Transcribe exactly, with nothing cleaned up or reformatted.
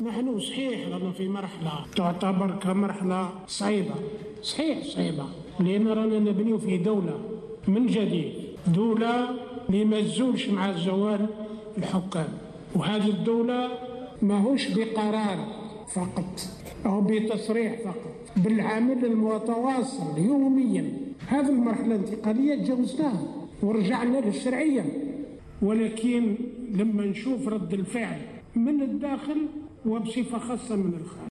نحن صحيح رانا في مرحلة تعتبر كمرحلة صعيبة، صحيح صعيبة، لأن رانا نبنيو في دولة من جديد، دولة اللي ما تزولش مع زوال الحكام. وهذه الدولة ماهوش بقرار فقط أو بتصريح فقط، بالعمل المتواصل يوميا. هذه المرحلة الانتقالية تجاوزناها ورجعنا للشرعية، ولكن لما نشوف رد الفعل من الداخل وبصفة خاصة من الخارج